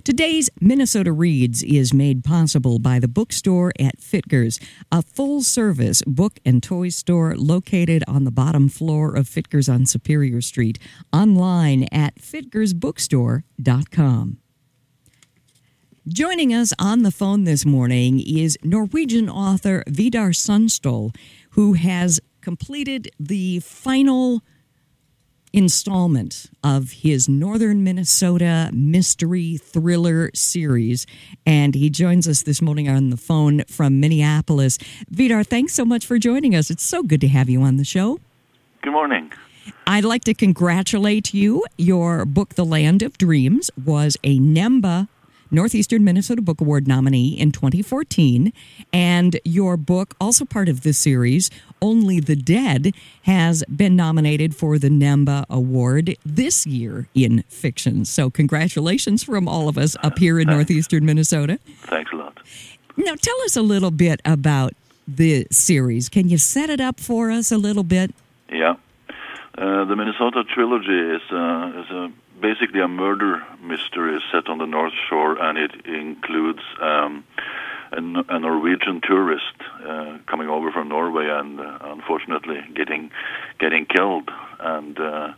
Today's Minnesota Reads is made possible by the bookstore at Fittger's, a full-service book and toy store located on the bottom floor of Fittger's on Superior Street, online at fittgersbookstore.com. Joining us on the phone this morning is Norwegian author Vidar Sundstol, who has completed the final installment of his Northern Minnesota mystery thriller series, and he joins us this morning on the phone from Minneapolis. Vidar, thanks so much for joining us. It's so good to have you on the show. Good morning. I'd like to congratulate you. Your book, The Land of Dreams, was a NEMBA Northeastern Minnesota Book Award nominee in 2014, and your book, also part of this series, Only the Dead, has been nominated for the NEMBA Award this year in fiction. So congratulations from all of us up here in Northeastern Minnesota. Thanks a lot. Now tell us a little bit about the series. Can you set it up for us a little bit? Yeah. The Minnesota Trilogy is basically a murder mystery set on the North Shore, and it includes a Norwegian tourist coming over from Norway and unfortunately getting killed. And the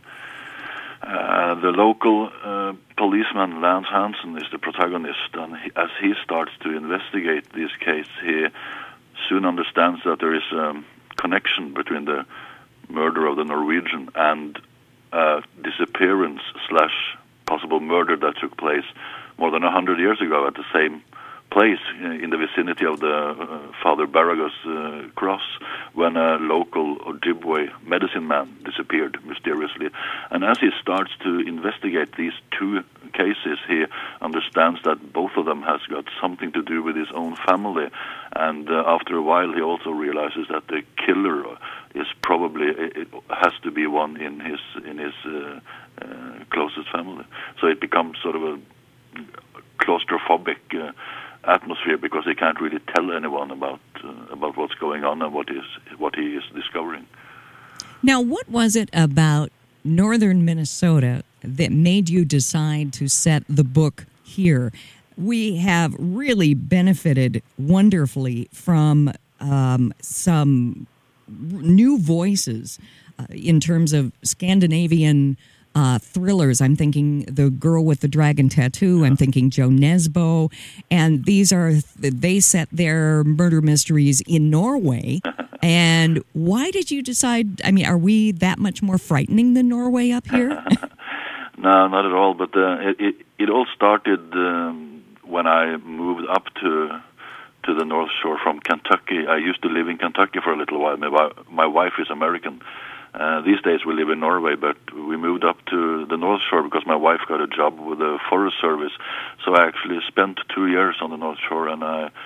local policeman, Lance Hansen, is the protagonist, and as he starts to investigate this case, he soon understands that there is a connection between the murder of the Norwegian and disappearance / possible murder that took place more than 100 years ago at the same place in the vicinity of the Father Baragos cross, when a local Ojibwe medicine man disappeared mysteriously. And as he starts to investigate these two cases, he understands that both of them has got something to do with his own family. And after a while, he also realizes that the killer is probably, it has to be one in his closest family. So it becomes sort of a claustrophobic atmosphere, because he can't really tell anyone about what's going on and what he is discovering. Now, what was it about Northern Minnesota that made you decide to set the book here? We have really benefited wonderfully from some new voices in terms of Scandinavian thrillers. I'm thinking The Girl with the Dragon Tattoo. I'm thinking Joe Nesbo. And they set their murder mysteries in Norway. And why did you decide, are we that much more frightening than Norway up here? No, not at all. But it all started when I moved up to the North Shore from Kentucky. I used to live in Kentucky for a little while. My wife is American. These days we live in Norway, but we moved up to the North Shore because my wife got a job with the Forest Service. So I actually spent 2 years on the North Shore, and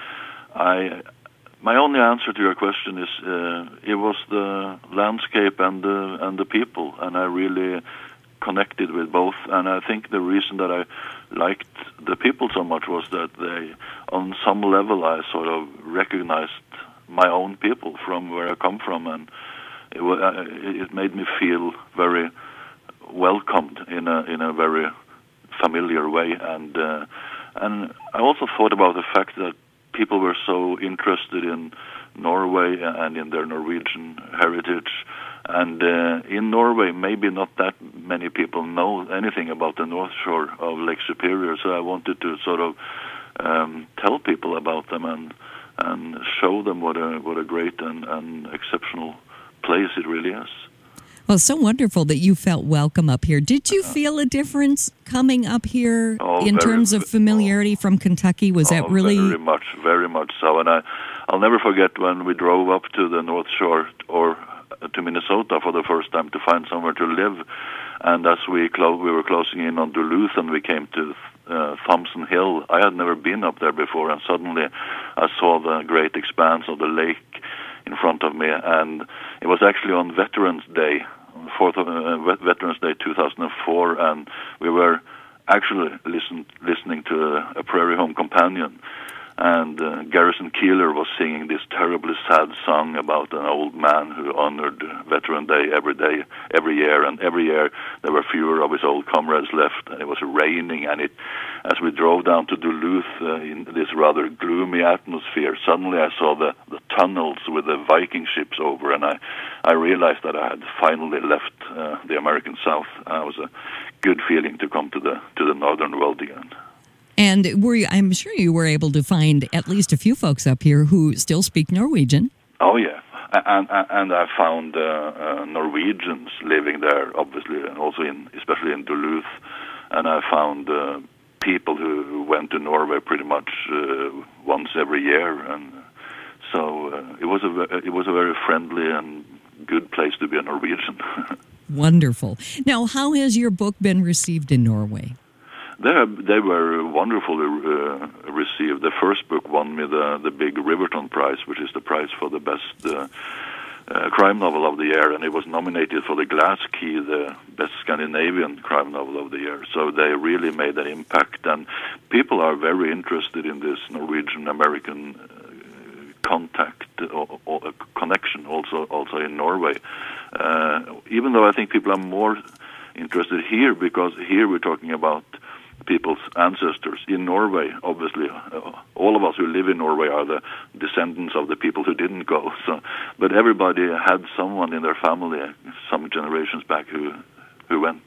my only answer to your question is it was the landscape and the people, and I really connected with both. And I think the reason that I liked the people so much was that they, on some level, I sort of recognized my own people from where I come from, and it made me feel very welcomed in a very familiar way, and I also thought about the fact that people were so interested in Norway and in their Norwegian heritage, and in Norway maybe not that many people know anything about the North Shore of Lake Superior, so I wanted to sort of tell people about them and show them what a great and exceptional place it really is. Well, so wonderful that you felt welcome up here. Did you feel a difference coming up here in terms of familiarity from Kentucky? Was that really... Very much so. And I'll never forget when we drove up to the North Shore or to Minnesota for the first time to find somewhere to live. And as we were closing in on Duluth and we came to Thompson Hill, I had never been up there before, and suddenly I saw the great expanse of the lake in front of me, and it was actually on Veterans Day, Veterans Day 2004, and we were actually listening to a Prairie Home Companion, and Garrison Keillor was singing this terribly sad song about an old man who honored Veteran Day every year, and every year there were fewer of his old comrades left, and it was raining, and as we drove down to Duluth in this rather gloomy atmosphere, suddenly I saw the tunnels with the Viking ships over, and I realized that I had finally left the American South. It was a good feeling to come to the northern world again. And I'm sure you were able to find at least a few folks up here who still speak Norwegian. Oh, yeah. And I found Norwegians living there, obviously, and also especially in Duluth. And I found people who went to Norway pretty much once every year, and so it was a very friendly and good place to be a Norwegian. Wonderful. Now, how has your book been received in Norway? They were wonderfully received. The first book won me the big Riverton Prize, which is the prize for the best crime novel of the year, and it was nominated for the Glass Key, the best Scandinavian crime novel of the year. So they really made an impact, and people are very interested in this Norwegian-American contact or connection also in Norway. Even though I think people are more interested here, because here we're talking about people's ancestors. In Norway, obviously, all of us who live in Norway are the descendants of the people who didn't go. So, but everybody had someone in their family some generations back who went.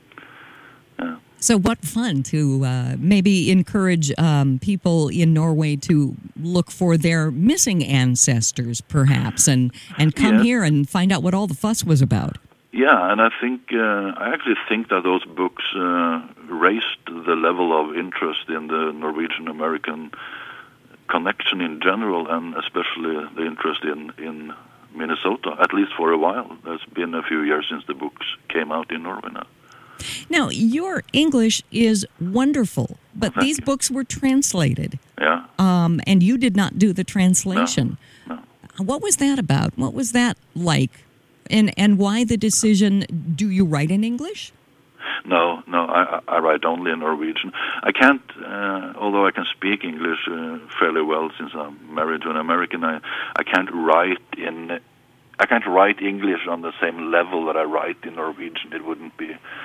Yeah. So what fun to maybe encourage people in Norway to look for their missing ancestors, perhaps, and come here and find out what all the fuss was about. Yeah, and I actually think that those books raised the level of interest in the Norwegian-American connection in general, and especially the interest in Minnesota, at least for a while. There's been a few years since the books came out in Norway now. Now, your English is wonderful, but these books were translated. Yeah. And you did not do the translation. No. What was that about? What was that like? And why the decision? Do you write in English? No, I write only in Norwegian. I can't, although I can speak English fairly well since I'm married to an American, I can't write English on the same level that I write in Norwegian. It wouldn't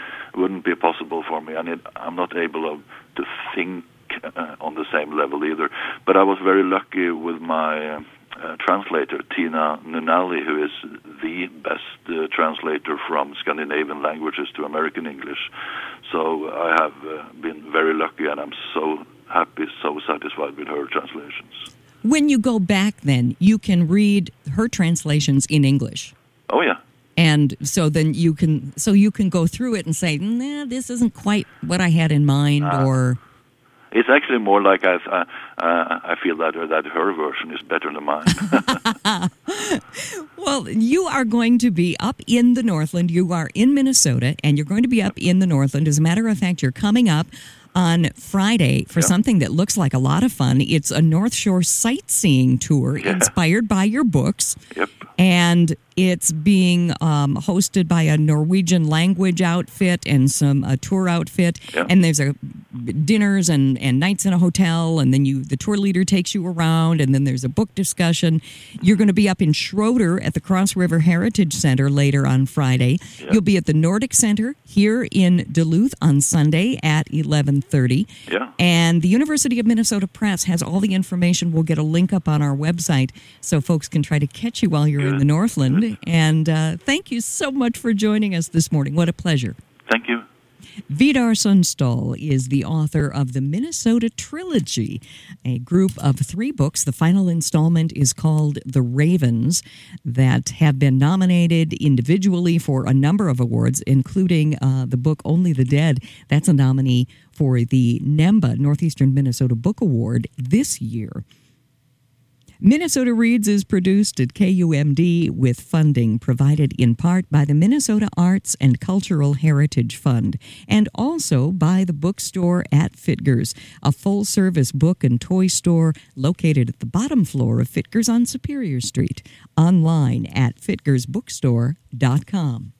be possible for me, and I'm not able to think on the same level either. But I was very lucky with my translator, Tina Nunali, who is the best translator from Scandinavian languages to American English. So I have been very lucky, and I'm so happy, so satisfied with her translations. When you go back then, you can read her translations in English. Oh, yeah. And so then you can go through it and say, nah, this isn't quite what I had in mind, or... It's actually more like I feel that her version is better than mine. Well, you are going to be up in the Northland. You are in Minnesota, and you're going to be up in the Northland. As a matter of fact, you're coming up on Friday for something that looks like a lot of fun. It's a North Shore sightseeing tour inspired by your books. Yep. And it's being hosted by a Norwegian language outfit and a tour outfit. Yeah. And there's dinners and nights in a hotel, and then the tour leader takes you around, and then there's a book discussion. You're going to be up in Schroeder at the Cross River Heritage Center later on Friday. Yeah. You'll be at the Nordic Center here in Duluth on Sunday at 11:30. Yeah. And the University of Minnesota Press has all the information. We'll get a link up on our website so folks can try to catch you while you're in the Northland. And thank you so much for joining us this morning. What a pleasure. Thank you. Vidar Sundstall is the author of the Minnesota Trilogy, a group of 3 books. The final installment is called The Ravens, that have been nominated individually for a number of awards, including the book Only the Dead. That's a nominee for the NEMBA, Northeastern Minnesota Book Award, this year. Minnesota Reads is produced at KUMD with funding provided in part by the Minnesota Arts and Cultural Heritage Fund and also by the bookstore at Fitgers, a full-service book and toy store located at the bottom floor of Fitgers on Superior Street. Online at fitgersbookstore.com.